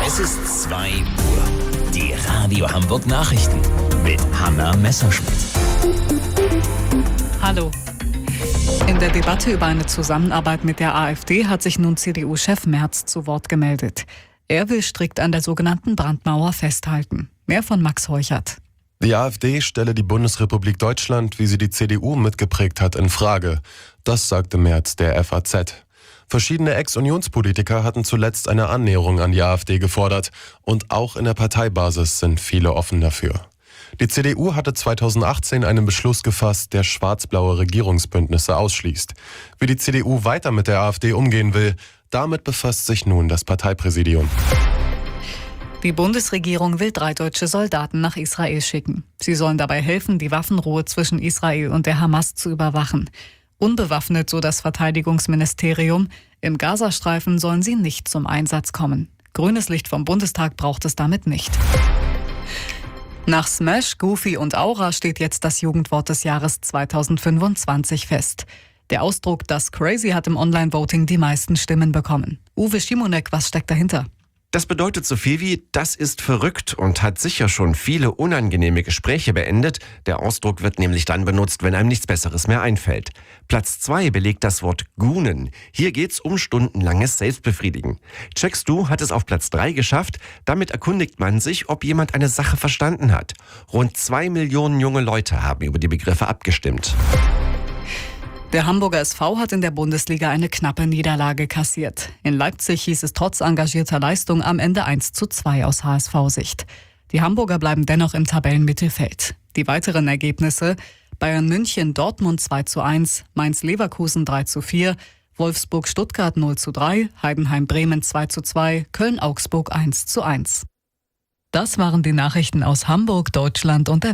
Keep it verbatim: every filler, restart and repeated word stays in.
Es ist zwei Uhr. Die Radio Hamburg Nachrichten mit Hanna Messerschmidt. Hallo. In der Debatte über eine Zusammenarbeit mit der AfD hat sich nun C D U-Chef Merz zu Wort gemeldet. Er will strikt an der sogenannten Brandmauer festhalten. Mehr von Max Heuchert. Die AfD stelle die Bundesrepublik Deutschland, wie sie die C D U mitgeprägt hat, in Frage. Das sagte Merz der F A Z. Verschiedene Ex-Unionspolitiker hatten zuletzt eine Annäherung an die AfD gefordert. Und auch in der Parteibasis sind viele offen dafür. Die C D U hatte zweitausendachtzehn einen Beschluss gefasst, der schwarz-blaue Regierungsbündnisse ausschließt. Wie die C D U weiter mit der AfD umgehen will, damit befasst sich nun das Parteipräsidium. Die Bundesregierung will drei deutsche Soldaten nach Israel schicken. Sie sollen dabei helfen, die Waffenruhe zwischen Israel und der Hamas zu überwachen. Unbewaffnet, so das Verteidigungsministerium. Im Gazastreifen sollen sie nicht zum Einsatz kommen. Grünes Licht vom Bundestag braucht es damit nicht. Nach Smash, Goofy und Aura steht jetzt das Jugendwort des Jahres zweitausendfünfundzwanzig fest. Der Ausdruck "Das Crazy" hat im Online-Voting die meisten Stimmen bekommen. Uwe Schimonek, was steckt dahinter? Das bedeutet so viel wie "das ist verrückt" und hat sicher schon viele unangenehme Gespräche beendet. Der Ausdruck wird nämlich dann benutzt, wenn einem nichts Besseres mehr einfällt. Platz zwei belegt das Wort Goonen. Hier geht's um stundenlanges Selbstbefriedigen. Checkst du hat es auf Platz drei geschafft. Damit erkundigt man sich, ob jemand eine Sache verstanden hat. Rund zwei Millionen junge Leute haben über die Begriffe abgestimmt. Der Hamburger S V hat in der Bundesliga eine knappe Niederlage kassiert. In Leipzig hieß es trotz engagierter Leistung am Ende eins zu zwei aus H S V-Sicht. Die Hamburger bleiben dennoch im Tabellenmittelfeld. Die weiteren Ergebnisse: Bayern München Dortmund zwei zu eins, Mainz Leverkusen drei zu vier, Wolfsburg Stuttgart null zu drei, Heidenheim Bremen zwei zu zwei, Köln Augsburg eins zu eins. Das waren die Nachrichten aus Hamburg, Deutschland und der